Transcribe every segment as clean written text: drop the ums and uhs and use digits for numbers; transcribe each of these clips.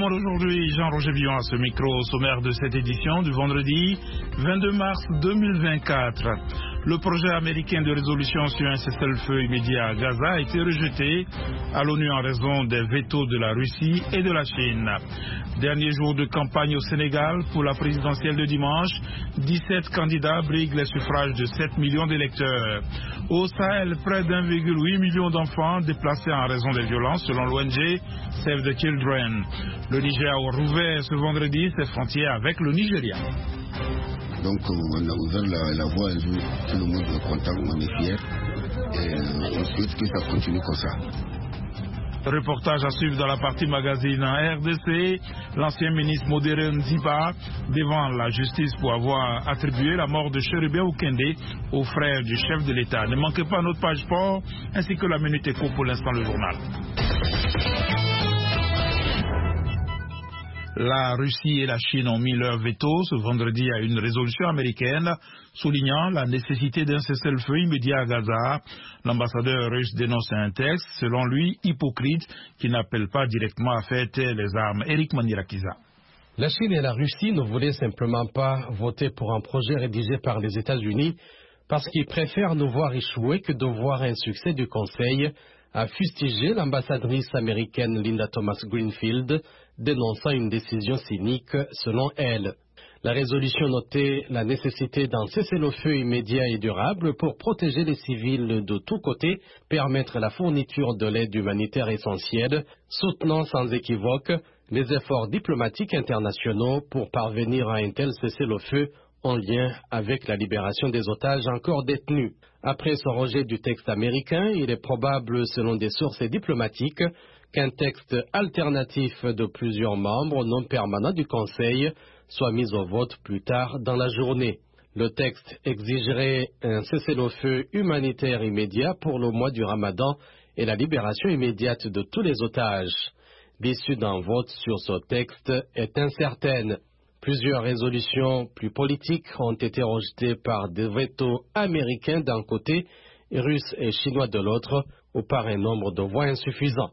monde aujourd'hui, Jean-Roger Villon à ce micro au sommaire de cette édition du vendredi 22 mars 2024. Le projet américain de résolution sur un cessez-le-feu immédiat à Gaza a été rejeté à l'ONU en raison des vétos de la Russie et de la Chine. Dernier jour de campagne au Sénégal pour la présidentielle de dimanche, 17 candidats briguent les suffrages de 7 millions d'électeurs. Au Sahel, près d'1,8 million d'enfants déplacés en raison des violences selon l'ONG Save the Children. Le Niger a rouvert ce vendredi ses frontières avec le Nigeria. Donc on a ouvert la voie un jour, tout le monde est content, on est fiers et on souhaite que ça continue comme ça. Reportage à suivre dans la partie magazine en RDC. L'ancien ministre modéré Nziba devant la justice pour avoir attribué la mort de Cherubin Okende aux frères du chef de l'État. Ne manquez pas notre page sport ainsi que la Minute Éco pour l'instant le journal. La Russie et la Chine ont mis leur veto ce vendredi à une résolution américaine soulignant la nécessité d'un cessez-le-feu immédiat à Gaza. L'ambassadeur russe dénonce un texte, selon lui, hypocrite, qui n'appelle pas directement à faire taire les armes. Eric Manirakiza. La Chine et la Russie ne voulaient simplement pas voter pour un projet rédigé par les États-Unis parce qu'ils préfèrent nous voir échouer que de voir un succès du Conseil, a fustigé l'ambassadrice américaine Linda Thomas-Greenfield, dénonçant une décision cynique selon elle. La résolution notait la nécessité d'un cessez-le-feu immédiat et durable pour protéger les civils de tous côtés, permettre la fourniture de l'aide humanitaire essentielle, soutenant sans équivoque les efforts diplomatiques internationaux pour parvenir à un tel cessez-le-feu en lien avec la libération des otages encore détenus. Après son rejet du texte américain, il est probable, selon des sources diplomatiques, qu'un texte alternatif de plusieurs membres non permanents du Conseil soit mis au vote plus tard dans la journée. Le texte exigerait un cessez-le-feu humanitaire immédiat pour le mois du Ramadan et la libération immédiate de tous les otages. L'issue d'un vote sur ce texte est incertaine. Plusieurs résolutions plus politiques ont été rejetées par des vétos américains d'un côté et russes et chinois de l'autre, ou par un nombre de voix insuffisant.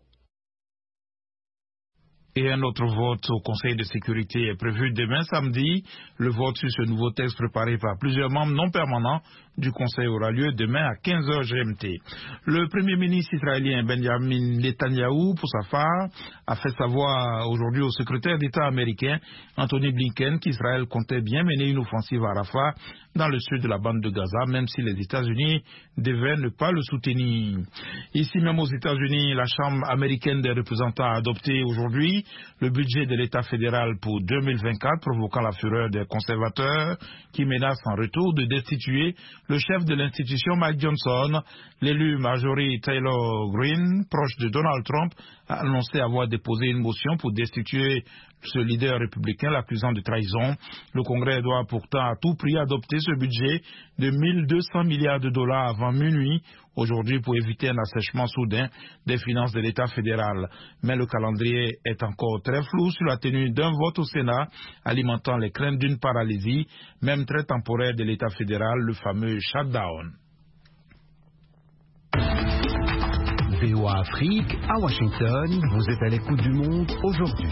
Et un autre vote au Conseil de sécurité est prévu demain samedi. Le vote sur ce nouveau texte préparé par plusieurs membres non permanents du Conseil aura lieu demain à 15h GMT. Le Premier ministre israélien Benjamin Netanyahou, pour sa part, a fait savoir aujourd'hui au secrétaire d'État américain Anthony Blinken qu'Israël comptait bien mener une offensive à Rafah dans le sud de la bande de Gaza, même si les États-Unis devaient ne pas le soutenir. Ici même aux États-Unis, la Chambre américaine des représentants a adopté aujourd'hui le budget de l'État fédéral pour 2024, provoquant la fureur des conservateurs qui menacent en retour de destituer le chef de l'institution Mike Johnson. L'élu Marjorie Taylor Greene, proche de Donald Trump, a annoncé avoir déposé une motion pour destituer ce leader républicain l'accusant de trahison. Le Congrès doit pourtant à tout prix adopter ce budget de 1 200 milliards de dollars avant minuit aujourd'hui pour éviter un assèchement soudain des finances de l'État fédéral. Mais le calendrier est encore très flou sur la tenue d'un vote au Sénat, alimentant les craintes d'une paralysie, même très temporaire de l'État fédéral, le fameux shutdown. VOA Afrique, à Washington, vous êtes à l'écoute du monde aujourd'hui.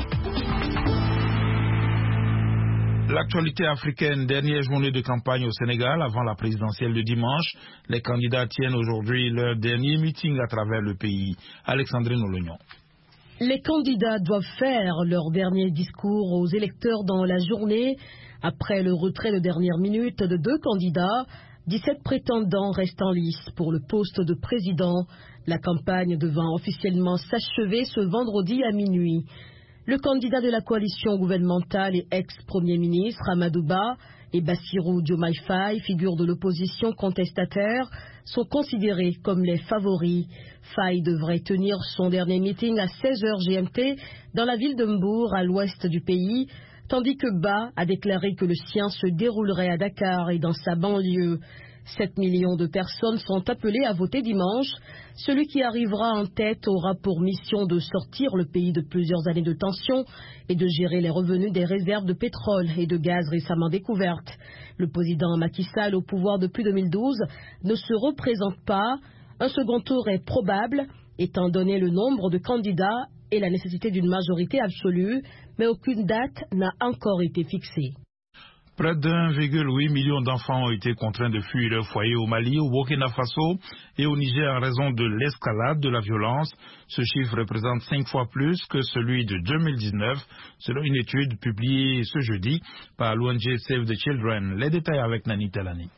L'actualité africaine, dernière journée de campagne au Sénégal avant la présidentielle de dimanche. Les candidats tiennent aujourd'hui leur dernier meeting à travers le pays. Alexandrine Olognon. Les candidats doivent faire leur dernier discours aux électeurs dans la journée. Après le retrait de dernière minute de 2 candidats, 17 prétendants restent en lice pour le poste de président. La campagne devant officiellement s'achever ce vendredi à minuit. Le candidat de la coalition gouvernementale et ex-premier ministre Amadou Ba et Bassirou Diomaye Faye, figure de l'opposition contestataire, sont considérés comme les favoris. Faye devrait tenir son dernier meeting à 16h GMT dans la ville de Mbour, à l'ouest du pays, tandis que Ba a déclaré que le sien se déroulerait à Dakar et dans sa banlieue. 7 millions de personnes sont appelées à voter dimanche. Celui qui arrivera en tête aura pour mission de sortir le pays de plusieurs années de tension et de gérer les revenus des réserves de pétrole et de gaz récemment découvertes. Le président Macky Sall, au pouvoir depuis 2012, ne se représente pas. Un second tour est probable, étant donné le nombre de candidats et la nécessité d'une majorité absolue, mais aucune date n'a encore été fixée. Près d'1,8 million d'enfants ont été contraints de fuir leur foyer au Mali, au Burkina Faso et au Niger en raison de l'escalade de la violence. Ce chiffre représente 5 fois plus que celui de 2019, selon une étude publiée ce jeudi par l'ONG Save the Children. Les détails avec Nani Talani.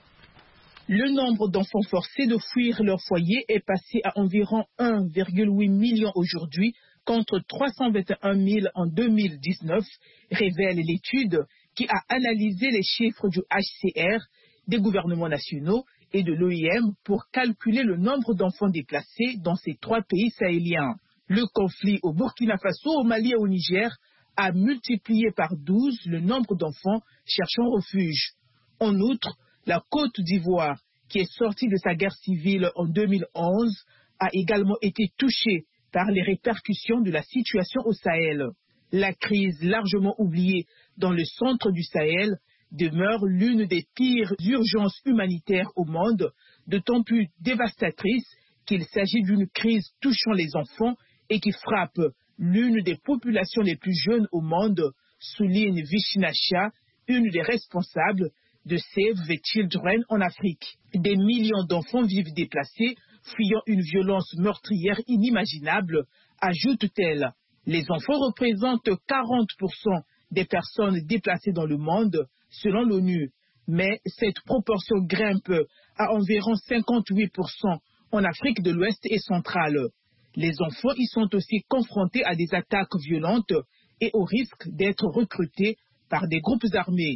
Le nombre d'enfants forcés de fuir leur foyer est passé à environ 1,8 million aujourd'hui, contre 321 000 en 2019, révèle l'étude qui a analysé les chiffres du HCR, des gouvernements nationaux et de l'OIM pour calculer le nombre d'enfants déplacés dans ces 3 pays sahéliens. Le conflit au Burkina Faso, au Mali et au Niger a multiplié par 12 le nombre d'enfants cherchant refuge. En outre, la Côte d'Ivoire, qui est sortie de sa guerre civile en 2011, a également été touchée par les répercussions de la situation au Sahel. La crise largement oubliée dans le centre du Sahel demeure l'une des pires urgences humanitaires au monde, d'autant plus dévastatrice qu'il s'agit d'une crise touchant les enfants et qui frappe l'une des populations les plus jeunes au monde, souligne Vishnasha, une des responsables de Save the Children en Afrique. Des millions d'enfants vivent déplacés, fuyant une violence meurtrière inimaginable, ajoute-t-elle. Les enfants représentent 40% des personnes déplacées dans le monde, selon l'ONU. Mais cette proportion grimpe à environ 58% en Afrique de l'Ouest et centrale. Les enfants y sont aussi confrontés à des attaques violentes et au risque d'être recrutés par des groupes armés.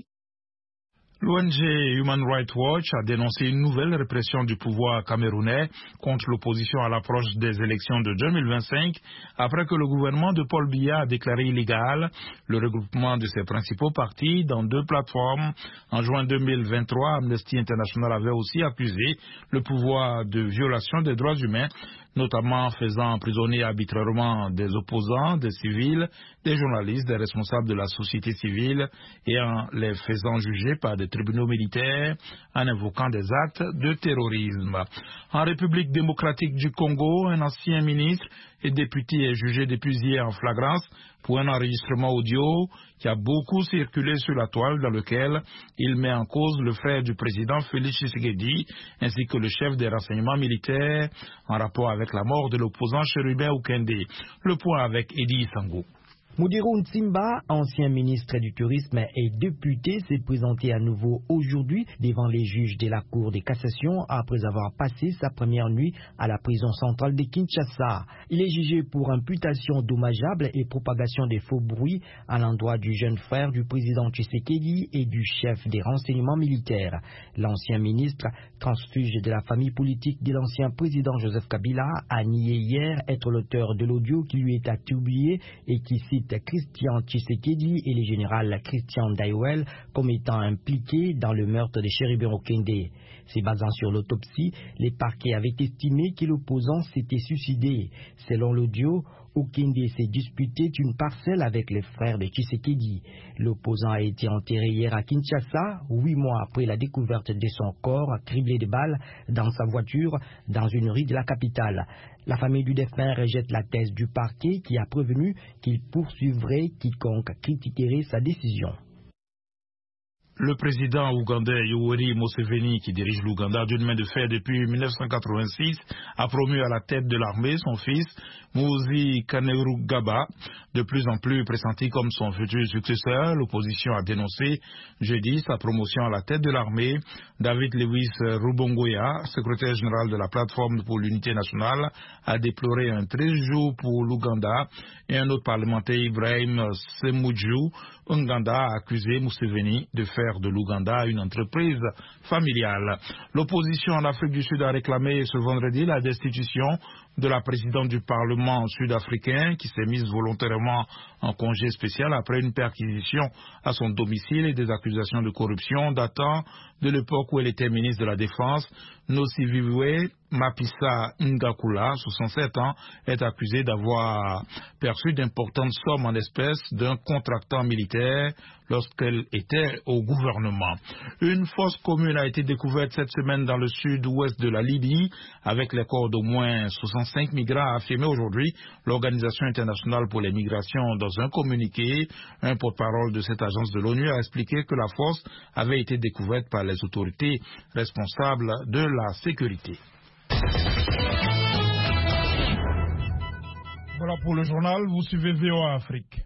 L'ONG Human Rights Watch a dénoncé une nouvelle répression du pouvoir camerounais contre l'opposition à l'approche des élections de 2025 après que le gouvernement de Paul Biya a déclaré illégal le regroupement de ses principaux partis dans 2 plateformes. En juin 2023, Amnesty International avait aussi accusé le pouvoir de violation des droits humains, notamment en faisant emprisonner arbitrairement des opposants, des civils, des journalistes, des responsables de la société civile et en les faisant juger par des tribunaux militaires en invoquant des actes de terrorisme. En République démocratique du Congo, un ancien ministre et député est jugé depuis hier en flagrance pour un enregistrement audio qui a beaucoup circulé sur la toile, dans lequel il met en cause le frère du président Félix Tshisekedi ainsi que le chef des renseignements militaires en rapport avec la mort de l'opposant Chérubin Okende. Le point avec Eddie Sango. Mudiru Nsimba, ancien ministre du Tourisme et député, s'est présenté à nouveau aujourd'hui devant les juges de la Cour de cassation après avoir passé sa première nuit à la prison centrale de Kinshasa. Il est jugé pour imputation dommageable et propagation des faux bruits à l'endroit du jeune frère du président Tshisekedi et du chef des renseignements militaires. L'ancien ministre, transfuge de la famille politique de l'ancien président Joseph Kabila, a nié hier être l'auteur de l'audio qui lui est attribué et qui cite Christian Tshisekedi et le général Christian Daiwel comme étant impliqués dans le meurtre de Chérubin Okende. Se basant sur l'autopsie, les parquets avaient estimé que l'opposant s'était suicidé. Selon l'audio, Okende s'est disputé une parcelle avec les frères de Tshisekedi. L'opposant a été enterré hier à Kinshasa, 8 mois après la découverte de son corps criblé de balles dans sa voiture dans une rue de la capitale. La famille du défunt rejette la thèse du parquet qui a prévenu qu'il poursuivrait quiconque critiquerait sa décision. Le président ougandais Yoweri Museveni, qui dirige l'Ouganda d'une main de fer depuis 1986, a promu à la tête de l'armée son fils, Muhoozi Kainerugaba, de plus en plus pressenti comme son futur successeur. L'opposition a dénoncé jeudi sa promotion à la tête de l'armée. David Lewis Rubongoya, secrétaire général de la plateforme pour l'unité nationale, a déploré un triste jour pour l'Ouganda et un autre parlementaire, Ibrahim Semujju, Ouganda, a accusé Museveni de faire de l'Ouganda une entreprise familiale. L'opposition en Afrique du Sud a réclamé ce vendredi la destitution de la présidente du Parlement sud-africain qui s'est mise volontairement en congé spécial après une perquisition à son domicile et des accusations de corruption datant de l'époque où elle était ministre de la Défense. Nosiviwe Mapisa Ngakula, 67 ans, est accusée d'avoir perçu d'importantes sommes en espèces d'un contractant militaire lorsqu'elle était au gouvernement. Une fosse commune a été découverte cette semaine dans le sud-ouest de la Libye avec les corps d'au moins 65 migrants, a affirmé aujourd'hui l'Organisation internationale pour les migrations dans un communiqué. Un porte-parole de cette agence de l'ONU a expliqué que la fosse avait été découverte par les autorités responsables de la sécurité. Voilà pour le journal, vous suivez VOA Afrique.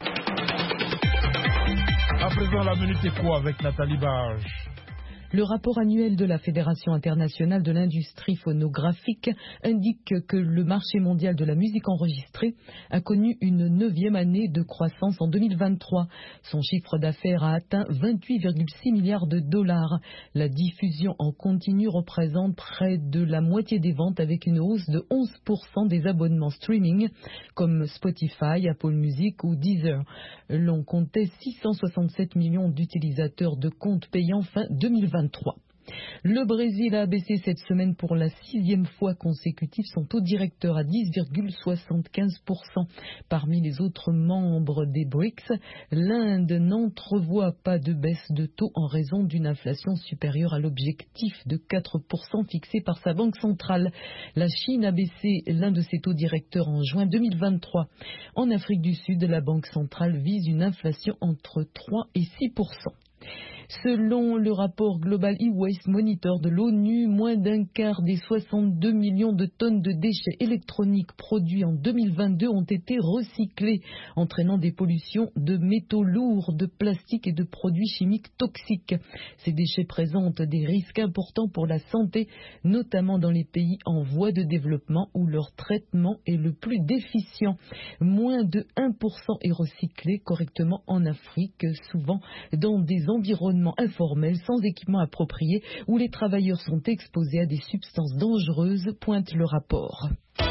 À présent, la minute éco avec Nathalie Barge. Le rapport annuel de la Fédération internationale de l'industrie phonographique indique que le marché mondial de la musique enregistrée a connu une 9e année de croissance en 2023. Son chiffre d'affaires a atteint 28,6 milliards de dollars. La diffusion en continu représente près de la moitié des ventes avec une hausse de 11% des abonnements streaming comme Spotify, Apple Music ou Deezer. L'on comptait 667 millions d'utilisateurs de comptes payants fin 2023. Le Brésil a baissé cette semaine pour la 6e fois consécutive son taux directeur à 10,75%. Parmi les autres membres des BRICS, l'Inde n'entrevoit pas de baisse de taux en raison d'une inflation supérieure à l'objectif de 4% fixé par sa banque centrale. La Chine a baissé l'un de ses taux directeurs en juin 2023. En Afrique du Sud, la banque centrale vise une inflation entre 3 et 6%. Selon le rapport Global E-Waste Monitor de l'ONU, moins d'un quart des 62 millions de tonnes de déchets électroniques produits en 2022 ont été recyclés, entraînant des pollutions de métaux lourds, de plastique et de produits chimiques toxiques. Ces déchets présentent des risques importants pour la santé, notamment dans les pays en voie de développement où leur traitement est le plus déficient. Moins de 1% est recyclé correctement en Afrique, souvent dans des environnements informels sans équipement approprié où les travailleurs sont exposés à des substances dangereuses, pointe le rapport.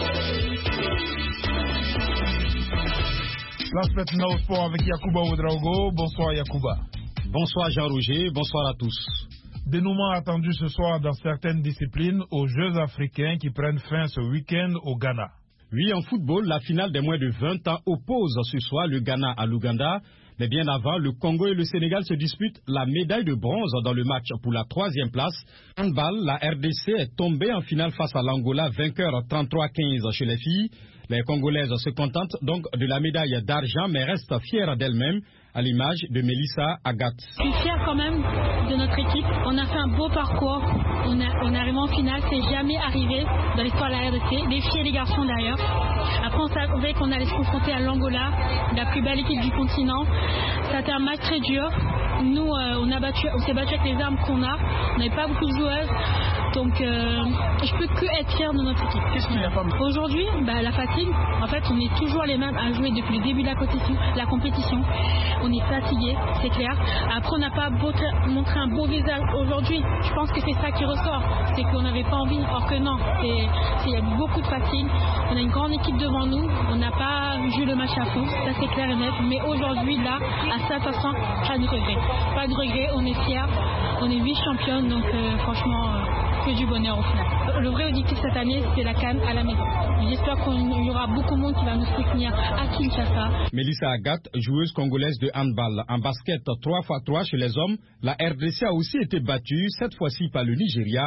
Place maintenant au sport avec Yacouba Ouedraogo. Bonsoir Yacouba. Bonsoir Jean-Roger, bonsoir à tous. Dénouement attendu ce soir dans certaines disciplines aux Jeux africains qui prennent fin ce week-end au Ghana. Oui, en football, la finale des moins de 20 ans oppose ce soir le Ghana à l'Ouganda. Mais bien avant, le Congo et le Sénégal se disputent la médaille de bronze dans le match pour la 3e place. Handball, la RDC est tombée en finale face à l'Angola, vainqueur 33-15 chez les filles. Les Congolaises se contentent donc de la médaille d'argent, mais restent fières d'elles-mêmes, à l'image de Mélissa Agathe. Je suis fière quand même de notre équipe. On a fait un beau parcours. On est arrivé en finale. C'est jamais arrivé dans l'histoire de la RDC. Les filles et les garçons d'ailleurs. Après, on savait qu'on allait se confronter à l'Angola, la plus belle équipe du continent. Ça a été un match très dur. Nous, on s'est battu avec les armes qu'on a. On n'avait pas beaucoup de joueuses. Donc, je peux que être fière de notre équipe. Qu'est-ce qu'il y a pas? Aujourd'hui, la fatigue. En fait, on est toujours les mêmes à jouer depuis le début de la compétition. On est fatigué, c'est clair. Après, on n'a pas montré un beau visage aujourd'hui. Je pense que c'est ça qui ressort. C'est qu'on n'avait pas envie. Or que non, il y a beaucoup de fatigue. On a une grande équipe devant nous. On n'a pas joué le match à fond. Ça, c'est clair et net. Mais aujourd'hui, là, à ça, pas de regret. Pas de regret. On est fiers. On est 8 championnes. Donc, franchement, que du bonheur au final. Le vrai objectif cette année, c'est la CAN à la maison. J'espère qu'il y aura beaucoup de monde qui va nous soutenir à Kinshasa. Mélissa Agathe, joueuse congolaise de handball. En basket 3x3 chez les hommes, la RDC a aussi été battue, cette fois-ci par le Nigeria,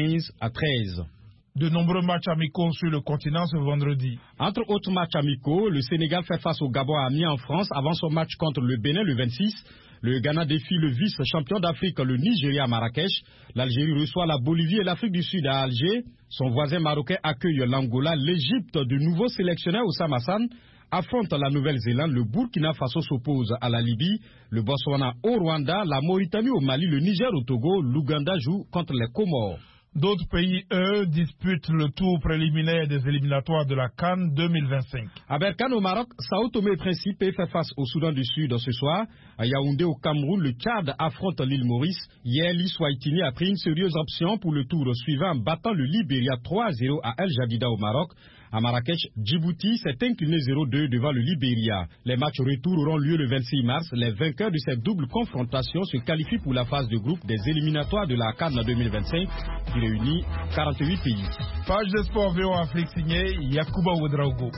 15-13. De nombreux matchs amicaux sur le continent ce vendredi. Entre autres matchs amicaux, le Sénégal fait face au Gabon à Amiens en France avant son match contre le Bénin le 26. Le Ghana défie le vice-champion d'Afrique, le Nigeria à Marrakech. L'Algérie reçoit la Bolivie et l'Afrique du Sud à Alger. Son voisin marocain accueille l'Angola. L'Égypte, du nouveau sélectionneur Oussama Hassan, affronte la Nouvelle-Zélande. Le Burkina Faso s'oppose à la Libye. Le Botswana au Rwanda. La Mauritanie au Mali. Le Niger au Togo. L'Ouganda joue contre les Comores. D'autres pays, eux, disputent le tour préliminaire des éliminatoires de la CAN 2025. À Berkane au Maroc, Sao Tomé et Principe fait face au Soudan du Sud ce soir. À Yaoundé au Cameroun, le Tchad affronte l'île Maurice. Hier, l'Iswaitini a pris une sérieuse option pour le tour suivant en battant le Libéria 3-0 à El Jadida au Maroc. À Marrakech, Djibouti s'est incliné 0-2 devant le Libéria. Les matchs retour auront lieu le 26 mars. Les vainqueurs de cette double confrontation se qualifient pour la phase de groupe des éliminatoires de la CAN 2025 qui réunit 48 pays. Page de sport VOA Afrique signée Yacouba Ouedraogo.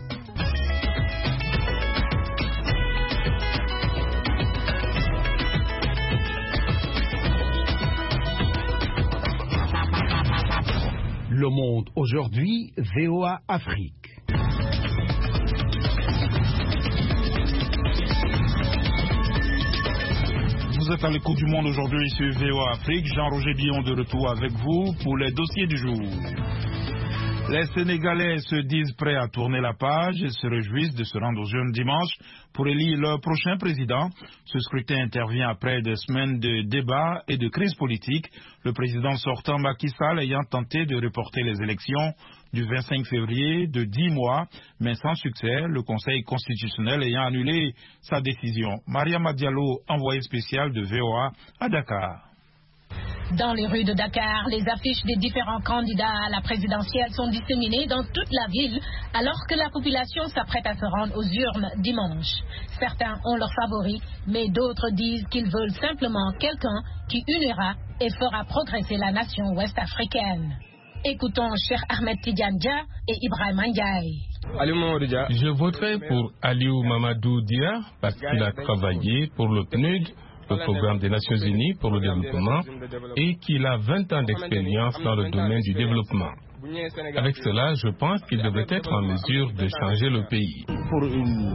Le Monde aujourd'hui, VOA Afrique. Vous êtes à l'écoute du Monde aujourd'hui sur VOA Afrique. Jean-Roger Billon de retour avec vous pour les dossiers du jour. Les Sénégalais se disent prêts à tourner la page et se réjouissent de se rendre aux urnes dimanche pour élire leur prochain président. Ce scrutin intervient après des semaines de débats et de crise politique, le président sortant Macky Sall ayant tenté de reporter les élections du 25 février de 10 mois, mais sans succès, le Conseil constitutionnel ayant annulé sa décision. Mariama Diallo, envoyée spéciale de VOA à Dakar. Dans les rues de Dakar, les affiches des différents candidats à la présidentielle sont disséminées dans toute la ville, alors que la population s'apprête à se rendre aux urnes dimanche. Certains ont leurs favoris, mais d'autres disent qu'ils veulent simplement quelqu'un qui unira et fera progresser la nation ouest-africaine. Écoutons Cheikh Ahmed Tidiane Dia et Ibrahima Ndiaye. Je voterai pour Aliou Mamadou Dia parce qu'il a travaillé pour le PNUD, le programme des Nations Unies pour le développement, et qu'il a 20 ans d'expérience dans le domaine du développement. Avec cela, je pense qu'il devrait être en mesure de changer le pays. Pour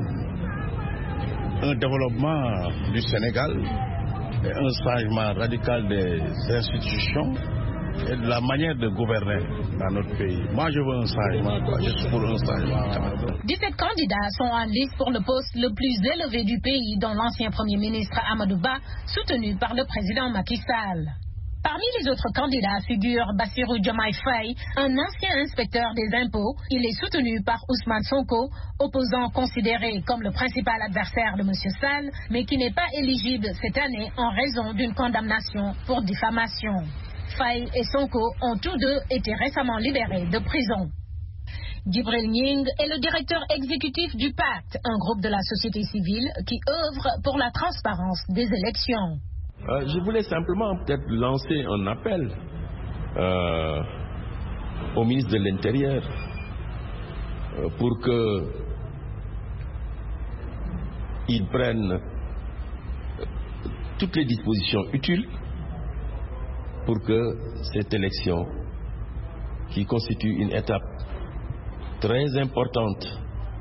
un développement du Sénégal, un changement radical des institutions et de la manière de gouverner dans notre pays. Moi, je veux un changement, je suis pour un changement. 17 candidats sont en lice pour le poste le plus élevé du pays, dont l'ancien Premier ministre Amadou Ba, soutenu par le président Macky Sall. Parmi les autres candidats figure Bassirou Diomaye Faye, un ancien inspecteur des impôts. Il est soutenu par Ousmane Sonko, opposant considéré comme le principal adversaire de M. Sall, mais qui n'est pas éligible cette année en raison d'une condamnation pour diffamation. Faye et Sonko ont tous deux été récemment libérés de prison. Djibril Ning est le directeur exécutif du Pacte, un groupe de la société civile qui œuvre pour la transparence des élections. Je voulais simplement peut-être lancer un appel au ministre de l'Intérieur pour qu'il prenne toutes les dispositions utiles pour que cette élection, qui constitue une étape très importante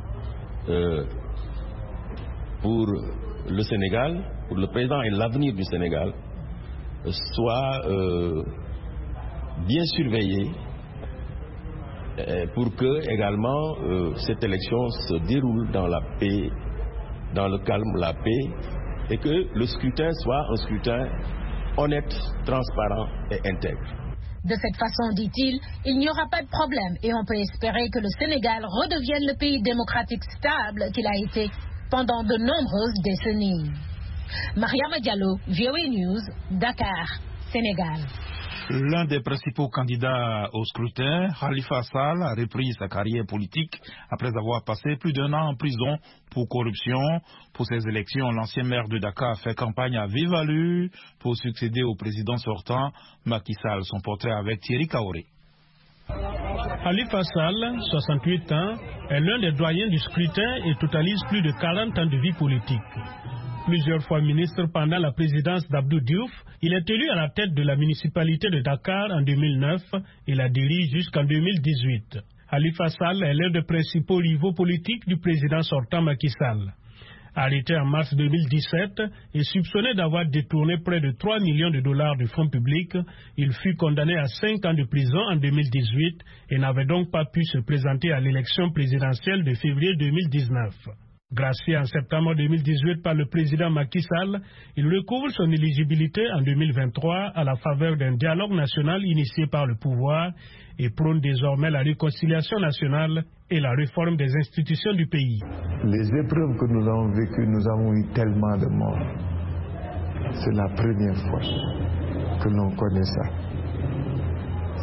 pour le Sénégal, pour le présent et l'avenir du Sénégal, soit bien surveillée pour que également cette élection se déroule dans la paix, dans le calme, la paix, et que le scrutin soit un scrutin honnête, transparent et intègre. De cette façon, dit-il, il n'y aura pas de problème et on peut espérer que le Sénégal redevienne le pays démocratique stable qu'il a été pendant de nombreuses décennies. Mariama Diallo, VOA News, Dakar, Sénégal. L'un des principaux candidats au scrutin, Khalifa Sall, a repris sa carrière politique après avoir passé plus d'1 an en prison pour corruption. Pour ces élections, l'ancien maire de Dakar a fait campagne à vive allure pour succéder au président sortant Macky Sall. Son portrait avec Thierry Kaoré. Khalifa Sall, 68 ans, est l'un des doyens du scrutin et totalise plus de 40 ans de vie politique. Plusieurs fois ministre pendant la présidence d'Abdou Diouf, il est élu à la tête de la municipalité de Dakar en 2009 et la dirige jusqu'en 2018. Khalifa Sall est l'un des principaux rivaux politiques du président sortant Macky Sall. Arrêté en mars 2017 et soupçonné d'avoir détourné près de 3 millions de dollars de fonds publics, il fut condamné à 5 ans de prison en 2018 et n'avait donc pas pu se présenter à l'élection présidentielle de février 2019. Gracié en septembre 2018 par le président Macky Sall, il recouvre son éligibilité en 2023 à la faveur d'un dialogue national initié par le pouvoir et prône désormais la réconciliation nationale et la réforme des institutions du pays. Les épreuves que nous avons vécues, nous avons eu tellement de morts. C'est la première fois que l'on connaît ça.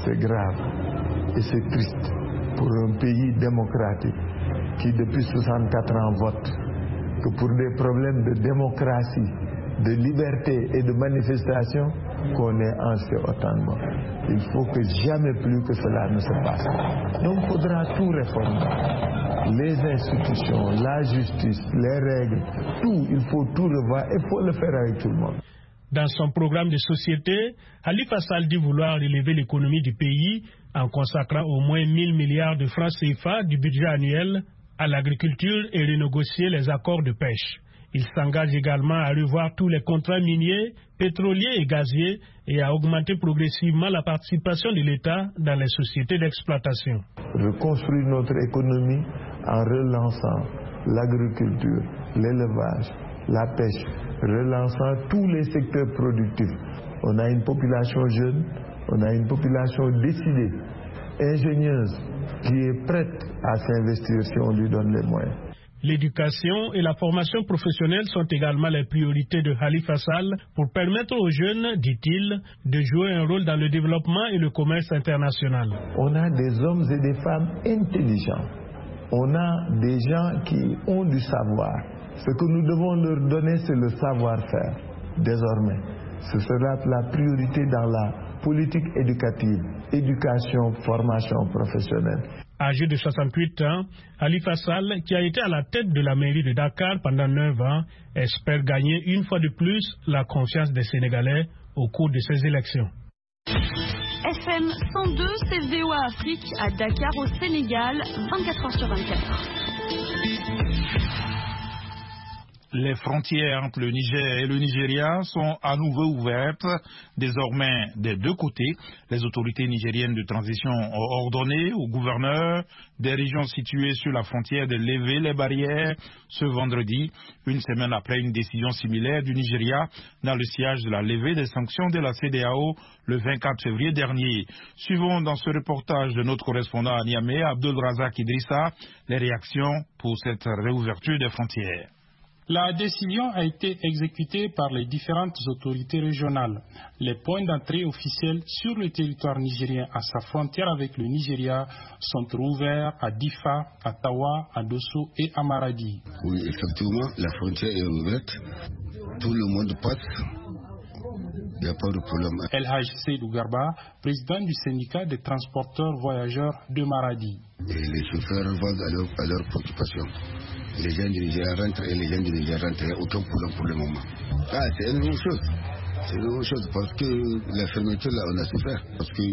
C'est grave et c'est triste pour un pays démocratique qui depuis 64 ans vote, que pour des problèmes de démocratie, de liberté et de manifestation, qu'on ait enregistré autant de morts. Il faut que jamais plus que cela ne se passe. Donc il faudra tout réformer. Les institutions, la justice, les règles, tout, il faut tout revoir et il faut le faire avec tout le monde. Dans son programme de société, Khalifa Sall dit vouloir relever l'économie du pays en consacrant au moins 1000 milliards de francs CFA du budget annuel à l'agriculture et renégocier les accords de pêche. Il s'engage également à revoir tous les contrats miniers, pétroliers et gaziers et à augmenter progressivement la participation de l'État dans les sociétés d'exploitation. Reconstruire notre économie en relançant l'agriculture, l'élevage, la pêche, relançant tous les secteurs productifs. On a une population jeune, on a une population décidée, ingénieuse, qui est prête à s'investir si on lui donne les moyens. L'éducation et la formation professionnelle sont également les priorités de Khalifa Sall pour permettre aux jeunes, dit-il, de jouer un rôle dans le développement et le commerce international. On a des hommes et des femmes intelligents. On a des gens qui ont du savoir. Ce que nous devons leur donner, c'est le savoir-faire. Désormais, ce sera la priorité dans la politique éducative, éducation, formation professionnelle. Âgé de 68 ans, Khalifa Sall, qui a été à la tête de la mairie de Dakar pendant 9 ans, espère gagner une fois de plus la confiance des Sénégalais au cours de ces élections. FM 102, c'est VOA Afrique à Dakar au Sénégal, 24 heures sur 24. Les frontières entre le Niger et le Nigeria sont à nouveau ouvertes, désormais des deux côtés. Les autorités nigériennes de transition ont ordonné aux gouverneurs des régions situées sur la frontière de lever les barrières ce vendredi, une semaine après une décision similaire du Nigeria dans le sillage de la levée des sanctions de la CEDEAO le 24 février dernier. Suivons dans ce reportage de notre correspondant à Niamey, Abdul Razak Idrissa, les réactions pour cette réouverture des frontières. La décision a été exécutée par les différentes autorités régionales. Les points d'entrée officiels sur le territoire nigérien à sa frontière avec le Nigeria sont ouverts à Difa, à Tawa, à Dosso et à Maradi. Oui, effectivement, la frontière est ouverte. Tout le monde passe. Il n'y a pas de problème. El Haj Seydou Garba, président du syndicat des transporteurs voyageurs de Maradi. Et les chauffeurs vont à leur préoccupation. Les gens du Nigeria rentrent et les gens du Nigeria rentrent. Il n'y a aucun problème pour le moment. C'est une bonne chose. C'est une bonne chose parce que la fermeture, là, on a souffert. Parce que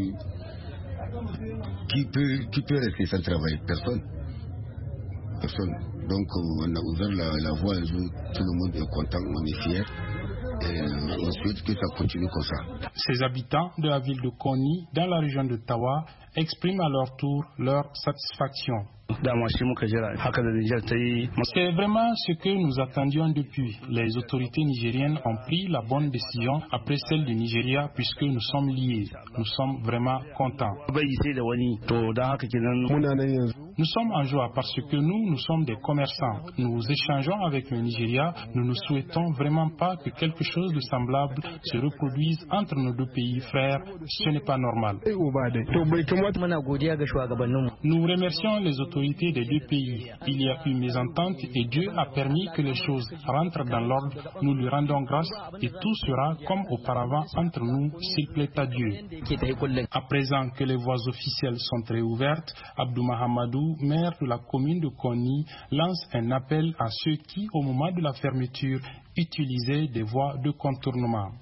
qui peut rester sans travail? Personne. Personne. Donc, on a ouvert la voie un jour. Tout le monde est content, on est fiers. Et on souhaite que ça continue comme ça. Ces habitants de la ville de Koni, dans la région de Tawa, expriment à leur tour leur satisfaction. C'est vraiment ce que nous attendions depuis. Les autorités nigériennes ont pris la bonne décision après celle du Nigeria puisque nous sommes liés. Nous sommes vraiment contents. Nous sommes en joie parce que nous sommes des commerçants. Nous échangeons avec le Nigeria. Nous ne souhaitons vraiment pas que quelque chose de semblable se reproduise entre nos deux pays frères. Ce n'est pas normal. Nous remercions les autorités des deux pays. Il y a eu mésentente et Dieu a permis que les choses rentrent dans l'ordre. Nous lui rendons grâce et tout sera comme auparavant entre nous, s'il plaît à Dieu. À présent que les voies officielles sont réouvertes, Abdou Mahamadou, maire de la commune de Koni, lance un appel à ceux qui, au moment de la fermeture, utilisaient des voies de contournement.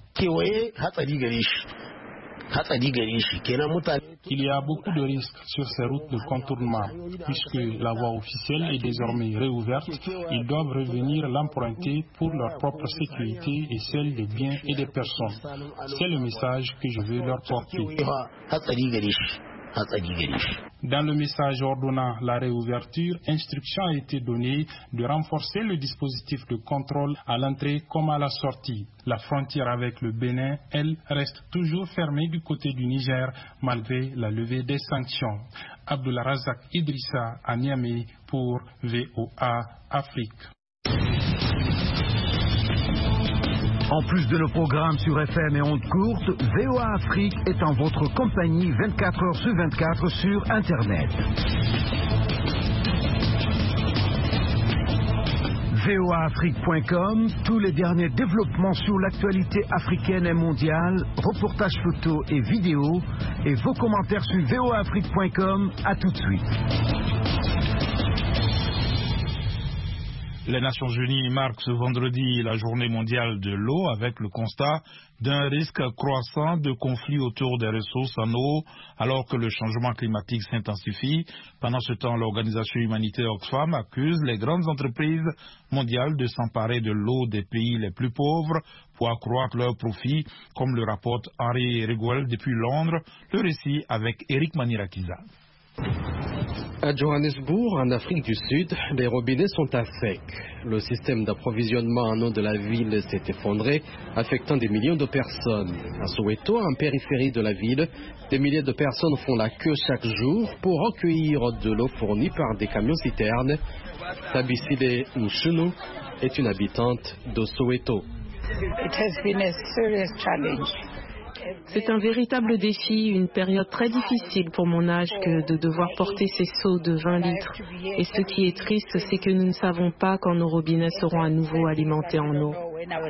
Il y a beaucoup de risques sur ces routes de contournement. Puisque la voie officielle est désormais réouverte, ils doivent revenir l'emprunter pour leur propre sécurité et celle des biens et des personnes. C'est le message que je veux leur porter. Dans le message ordonnant la réouverture, instruction a été donnée de renforcer le dispositif de contrôle à l'entrée comme à la sortie. La frontière avec le Bénin, elle, reste toujours fermée du côté du Niger malgré la levée des sanctions. Abdullah Razak Idrissa à Niamey pour VOA Afrique. En plus de nos programmes sur FM et ondes courtes, VOA Afrique est en votre compagnie 24 heures sur 24 sur Internet. voaafrique.com, tous les derniers développements sur l'actualité africaine et mondiale, reportages photos et vidéos, et vos commentaires sur voaafrique.com. À tout de suite. Les Nations Unies marquent ce vendredi la journée mondiale de l'eau avec le constat d'un risque croissant de conflits autour des ressources en eau alors que le changement climatique s'intensifie. Pendant ce temps, l'organisation humanitaire Oxfam accuse les grandes entreprises mondiales de s'emparer de l'eau des pays les plus pauvres pour accroître leurs profits, comme le rapporte Henri Riguel depuis Londres. Le récit avec Eric Manirakiza. À Johannesburg, en Afrique du Sud, les robinets sont à sec. Le système d'approvisionnement en eau de la ville s'est effondré, affectant des millions de personnes. À Soweto, en périphérie de la ville, des milliers de personnes font la queue chaque jour pour recueillir de l'eau fournie par des camions-citernes. Tabisile Mshunu est une habitante de Soweto. C'est un véritable défi, une période très difficile pour mon âge que de devoir porter ces seaux de 20 litres. Et ce qui est triste, c'est que nous ne savons pas quand nos robinets seront à nouveau alimentés en eau.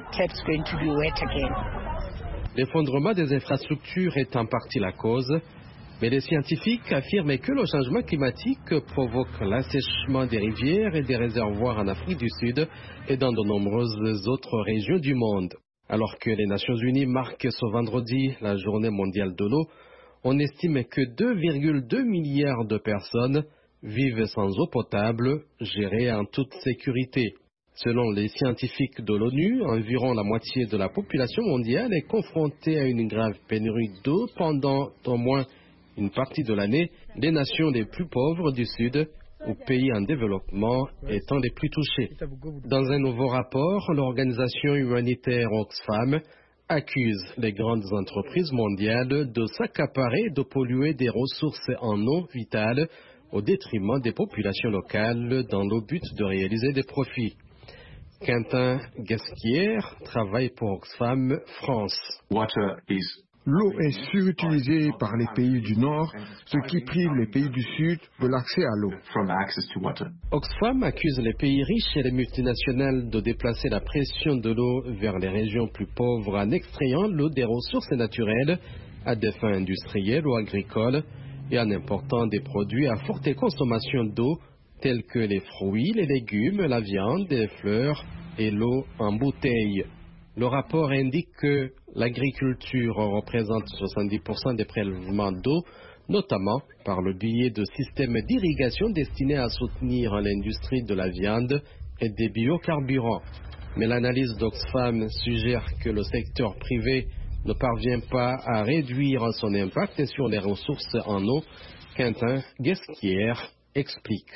L'effondrement des infrastructures est en partie la cause, mais les scientifiques affirment que le changement climatique provoque l'assèchement des rivières et des réservoirs en Afrique du Sud et dans de nombreuses autres régions du monde. Alors que les Nations Unies marquent ce vendredi la journée mondiale de l'eau, on estime que 2,2 milliards de personnes vivent sans eau potable, gérée en toute sécurité. Selon les scientifiques de l'ONU, environ la moitié de la population mondiale est confrontée à une grave pénurie d'eau pendant au moins une partie de l'année, les nations les plus pauvres du Sud ou pays en développement étant les plus touchés. Dans un nouveau rapport, l'organisation humanitaire Oxfam accuse les grandes entreprises mondiales de s'accaparer et de polluer des ressources en eau vitales au détriment des populations locales dans le but de réaliser des profits. Quentin Gasquière travaille pour Oxfam France. L'eau est surutilisée par les pays du Nord, ce qui prive les pays du Sud de l'accès à l'eau. Oxfam accuse les pays riches et les multinationales de déplacer la pression de l'eau vers les régions plus pauvres en extrayant l'eau des ressources naturelles à des fins industrielles ou agricoles et en important des produits à forte consommation d'eau tels que les fruits, les légumes, la viande, les fleurs et l'eau en bouteille. Le rapport indique que l'agriculture représente 70% des prélèvements d'eau, notamment par le biais de systèmes d'irrigation destinés à soutenir l'industrie de la viande et des biocarburants. Mais l'analyse d'Oxfam suggère que le secteur privé ne parvient pas à réduire son impact sur les ressources en eau. Quentin Guesquière explique.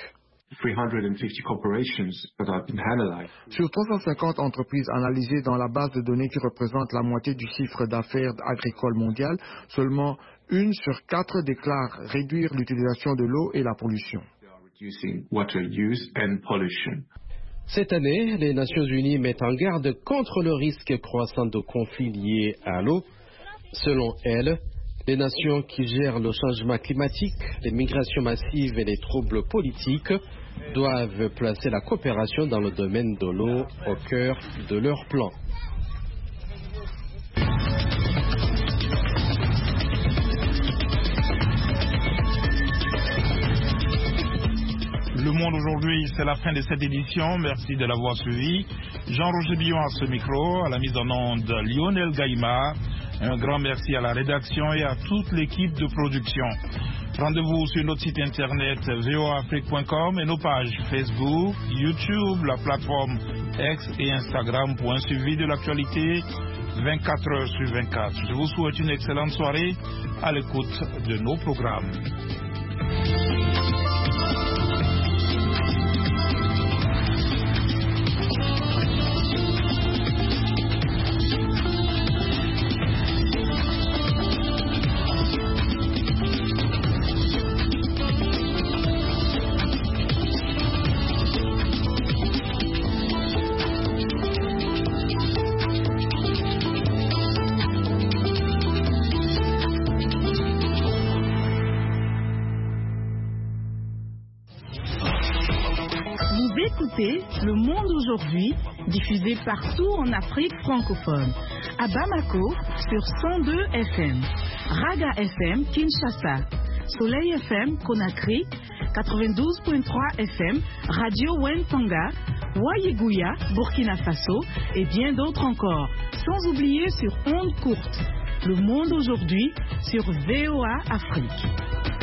Sur 350 entreprises analysées dans la base de données qui représente la moitié du chiffre d'affaires agricole mondial, seulement 1 sur 4 déclare réduire l'utilisation de l'eau et la pollution. Cette année, les Nations Unies mettent en garde contre le risque croissant de conflits liés à l'eau. Selon elles, les nations qui gèrent le changement climatique, les migrations massives et les troubles politiques doivent placer la coopération dans le domaine de l'eau au cœur de leur plan. Le Monde aujourd'hui, c'est la fin de cette édition. Merci de l'avoir suivi. Jean-Roger Billon à ce micro, à la mise en onde Lionel Gaïma. Un grand merci à la rédaction et à toute l'équipe de production. Rendez-vous sur notre site internet voaafrique.com et nos pages Facebook, YouTube, la plateforme X et Instagram pour un suivi de l'actualité 24 heures sur 24. Je vous souhaite une excellente soirée à l'écoute de nos programmes. écoutez Le Monde aujourd'hui, diffusé partout en Afrique francophone. À Bamako, sur 102 FM. Raga FM, Kinshasa. Soleil FM, Conakry. 92.3 FM, Radio Wentanga. Wayegouya, Burkina Faso. Et bien d'autres encore. Sans oublier sur ondes courtes. Le Monde aujourd'hui, sur VOA Afrique.